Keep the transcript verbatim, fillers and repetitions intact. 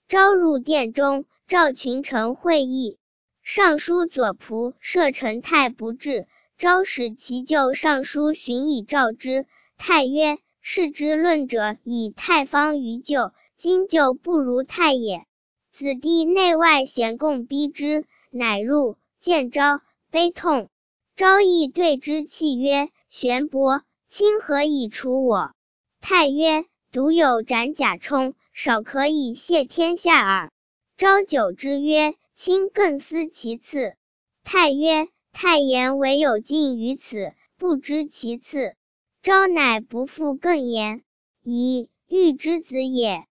昭入殿中，召群臣会议。尚书左仆射陈泰不至，昭使其就尚书寻以召之。泰曰：士之论者，以泰方于救，今救不如泰也。子弟内外咸共逼之，乃入，见昭，悲痛。昭亦对之泣曰：玄伯，卿何以处我？泰曰：独有斩甲冲，少可以谢天下耳。昭久之曰：卿更思其次。泰曰：太言唯有尽于此，不知其次。昭乃不复更言。乙，豫之子也。